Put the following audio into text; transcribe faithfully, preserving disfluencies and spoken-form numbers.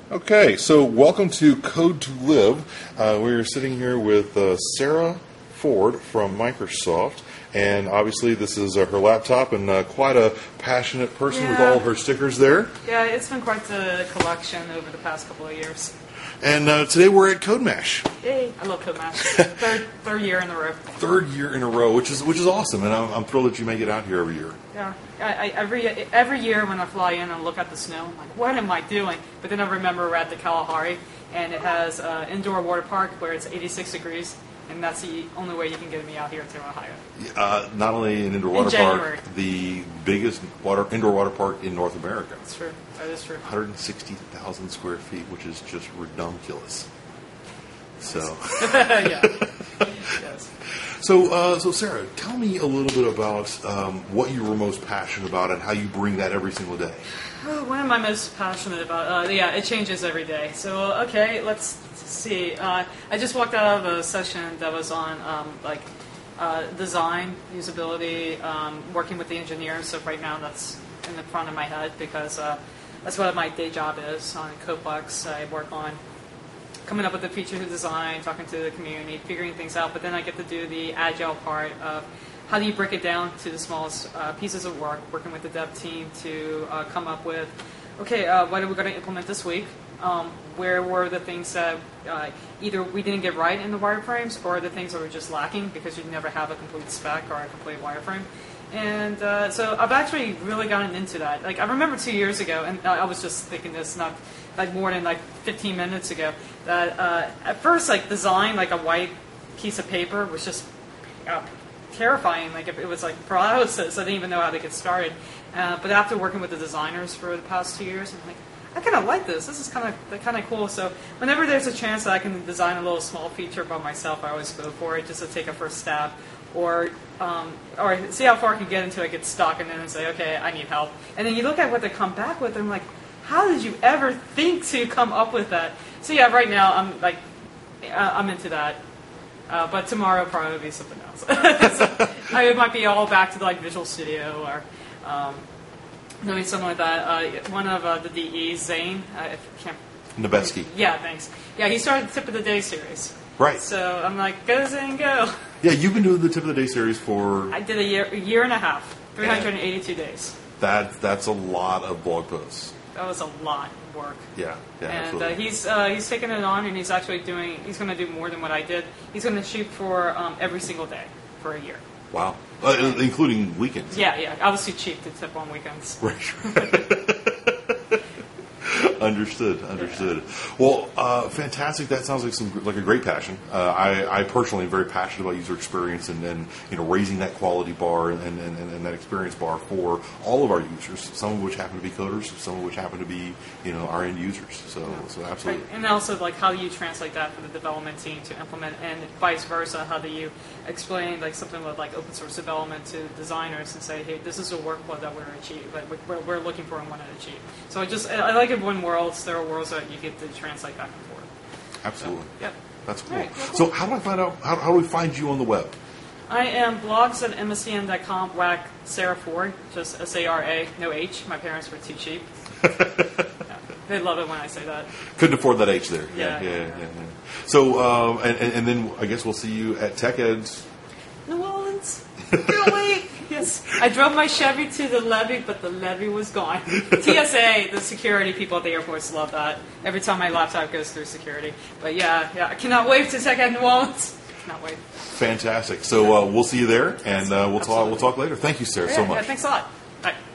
Okay, so welcome to Code to Live. Uh, we're sitting here with uh, Sarah Ford from Microsoft, and obviously this is uh, her laptop, and uh, quite a passionate person with Yeah. all her stickers there. Yeah, it's been quite the collection over the past couple of years. And uh, today we're at CodeMash, Yay! I love CodeMash. third, third year in a row. third year in a row, which is which is awesome, and I'm, I'm thrilled that you make it out here every year. Yeah, I, I, every every year when I fly in and look at the snow, I'm like, what am I doing? But then I remember we're at the Kalahari, and it has uh, indoor water park where it's eighty-six degrees, and that's the only way you can get me out here to Ohio. Uh, not only an indoor In water January. park, the biggest water indoor water park in North America. That's true. That is true. one hundred sixty thousand square feet, which is just redonkulous. So, yeah. Yes. so, uh, so Sarah, tell me a little bit about um, what you were most passionate about and how you bring that every single day. Oh, what am I most passionate about? Uh, yeah, it changes every day. So, okay, let's see. Uh, I just walked out of a session that was on um, like uh, design, usability, um, working with the engineers. So right now that's in the front of my head because uh, that's what my day job is on Coplex. I work on coming up with the feature design, talking to the community, figuring things out. But then I get to do the agile part of how do you break it down to the smallest uh, pieces of work, working with the dev team to uh, come up with, okay, uh, what are we going to implement this week? Um, where were the things that uh, either we didn't get right in the wireframes or the things that were just lacking because you never have a complete spec or a complete wireframe? And uh, so I've actually really gotten into that. Like I remember two years ago, and I was just thinking this not like more than like fifteen minutes ago, that uh, at first like design like a white piece of paper was just uh, terrifying. Like if it was like paralysis, I didn't even know how to get started. Uh, but after working with the designers for the past two years, I'm like, I kind of like this. This is kind of kind of cool. So whenever there's a chance that I can design a little small feature by myself, I always go for it just to take a first stab, or um, or see how far I can get into it, get stuck, and then say, okay, I need help. And then you look at what they come back with, and I'm like, how did you ever think to come up with that? So yeah, right now I'm like, uh, I'm into that. Uh, but tomorrow probably will be something else. So, I, it might be all back to like Visual Studio or um, doing something like that. Uh, one of uh, the D Es, Zane, I can't. Nebesky. Yeah, thanks. Yeah, he started the Tip of the Day series. Right. So I'm like, go Zane, go. Yeah, you've been doing the Tip of the Day series for... I did a year, a year and a half, three hundred eighty-two days. That, that's a lot of blog posts. That was a lot of work. Yeah, yeah, And uh, absolutely. he's uh, he's taking it on, and he's actually doing. He's going to do more than what I did. He's going to shoot for um, every single day for a year. Wow. Uh, including weekends. Yeah, yeah. I was too cheap to tip on weekends. Right. Understood, understood. Well, uh, fantastic. That sounds like some like a great passion. Uh, I, I personally am very passionate about user experience and, and you know raising that quality bar and, and, and, and that experience bar for all of our users. Some of which happen to be coders, some of which happen to be you know our end users. So, so absolutely. Right. And also, like, how do you translate that for the development team to implement, and vice versa? How do you explain like something with like open source development to designers and say, hey, this is a workflow that we're achieve, like we're, we're looking for and want to achieve. So I just I like it when worlds there are worlds that you get to translate back and forth. Absolutely. So, yep. That's cool. All right, cool. So how do I find out? How, how do we find you on the web? I am blogs at M S C N dot com, whack Sarah Ford, just S A R A, no H. My parents were too cheap. Yeah, they love it when I say that. Couldn't afford that H there. Yeah. yeah, yeah. yeah, yeah. So, um, and, and, and then I guess we'll see you at TechEds. New Orleans. Really? Yes. I drove my Chevy to the levee, but the levee was gone. T S A, the security people at the airports love that. Every time my laptop goes through security. But yeah, yeah, I cannot wait to TechEd New Orleans. Cannot wait. Fantastic. So uh, we'll see you there, and uh, we'll talk. We'll talk later. Thank you, Sarah, Yeah, so yeah, much. thanks a lot. Bye.